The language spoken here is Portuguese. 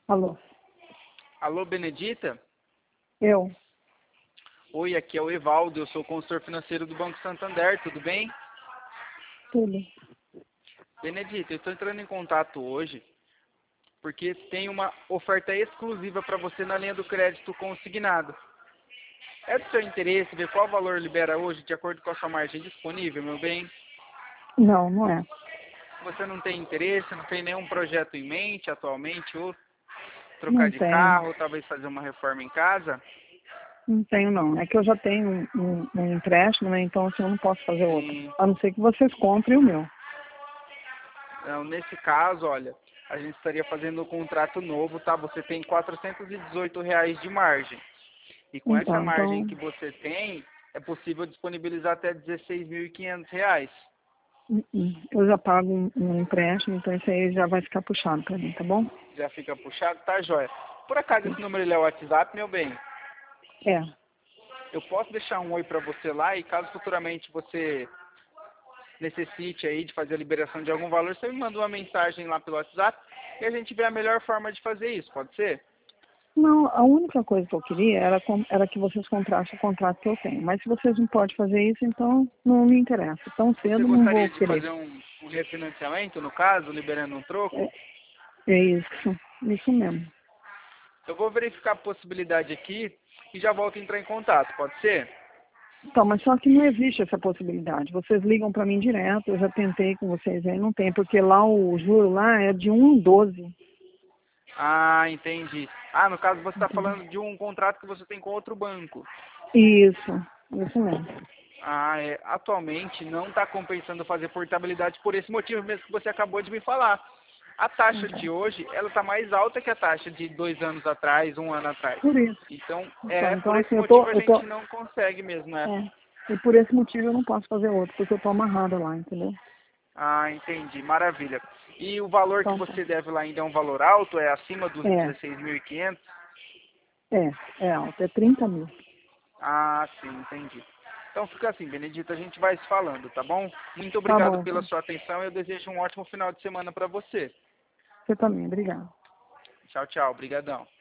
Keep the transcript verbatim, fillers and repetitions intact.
Alô? Alô, Benedita? Eu? Oi, aqui é o Evaldo, eu sou consultor financeiro do Banco Santander, tudo bem? Tudo. Benedita, eu estou entrando em contato hoje porque tem uma oferta exclusiva para você na linha do crédito consignado. É do seu interesse ver qual valor libera hoje de acordo com a sua margem disponível, meu bem? Não, não é. Você não tem interesse, não tem nenhum projeto em mente atualmente, ou trocar Não de tenho. carro, ou talvez fazer uma reforma em casa? Não tenho, não. É que eu já tenho um, um, um empréstimo, né? Então, assim, eu não posso fazer outro. Sim. A não ser que vocês comprem o meu. Então, nesse caso, olha, a gente estaria fazendo um contrato novo, tá? Você tem quatrocentos e dezoito reais de margem. E com essa Então, margem então, que você tem, é possível disponibilizar até dezesseis mil e quinhentos reais. hum, hum. eu já pago um, um empréstimo, então isso aí já vai ficar puxado pra mim, tá bom? Já fica puxado, tá, joia? Por acaso esse número ele é o WhatsApp, meu bem? É. Eu posso deixar um oi pra você lá e caso futuramente você necessite aí de fazer a liberação de algum valor, você me manda uma mensagem lá pelo WhatsApp e a gente vê a melhor forma de fazer isso, pode ser? Não, a única coisa que eu queria era, com- era que vocês comprassem o contrato que eu tenho. Mas se vocês não podem fazer isso, então não me interessa. Tão Você cedo não vou gostaria de querer. fazer um, um refinanciamento, no caso, liberando um troco? É, é isso. Isso mesmo. Eu vou verificar a possibilidade aqui e já volto a entrar em contato, pode ser? Então, mas só que não existe essa possibilidade. Vocês ligam para mim direto, eu já tentei com vocês aí, não tem, porque lá o juro lá é de um vírgula doze. Ah, entendi. Ah, no caso você está Entendeu? falando de um contrato que você tem com outro banco. Isso, isso mesmo. Ah, é. Atualmente não está compensando fazer portabilidade por esse motivo mesmo que você acabou de me falar. A taxa Então, de hoje, ela está mais alta que a taxa de dois anos atrás, um ano atrás. por isso. Então, Então, é, então por esse assim, eu tô, motivo a eu tô, gente não consegue mesmo, né? é, e por esse motivo eu não posso fazer outro, porque eu tô amarrada lá, entendeu? Ah, entendi. Maravilha. E o valor que Então tá. você deve lá ainda é um valor alto? É acima dos É, dezesseis mil e quinhentos? é, é alto, é trinta mil. Ah, sim, entendi. Então fica assim, Benedita, a gente vai se falando, tá bom? Muito Tá obrigado bom, pela então. sua atenção e eu desejo um ótimo final de semana para você. Você também, obrigada. Tchau, tchau. Obrigadão.